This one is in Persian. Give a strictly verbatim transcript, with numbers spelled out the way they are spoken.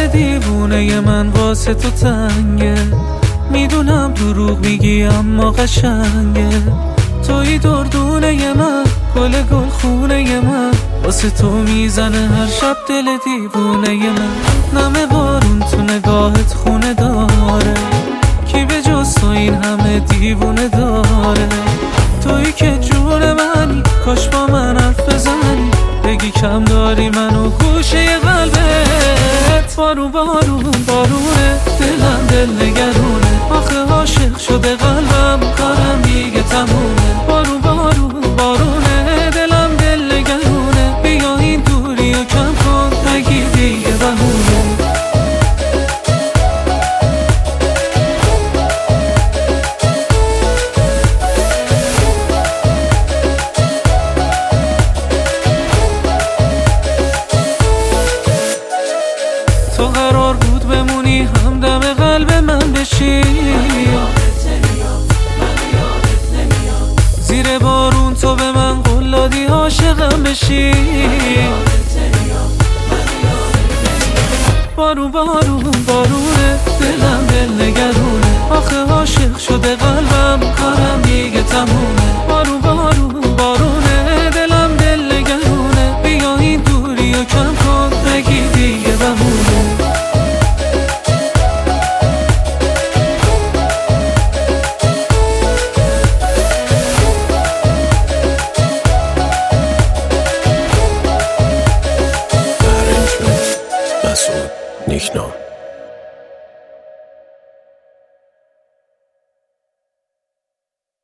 دل دیوونه من واسه تو تنگه، میدونم دروغ میگی اما قشنگه. توی دردونه من، گل گل خونه من، واسه تو میزنه هر شب دل دیوونه من. نمه بارون تو نگاهت خونه داره، کی به جز تو این همه دیوونه داره. توی که جون منی، کاش با من حرف بزنی، بگی کم داری منو گوشه قلبت. بارون بارون بارونه، دلم دل نگرونه، آخه عاشق شده قلبم، کارم دیگه تمومه. بارون بارون بارونه، دلم دل نگرونه، بیا این دوری و کم کن، نگی دیگه بهونه. تو قرار بود بمونی همدم قلب من بشی، زیر بارون تو به من قول دادی عاشقم بشی. بارون بارون بارونه، دلم دل نگرونه، آخه عاشق شده قلبم، کارم دیگه تمومه. بارون بارون بارونه، دلم دل نگرونه، بیا این دوری و کم کن، نگی دیگه بهونه. مسعود نیکنام.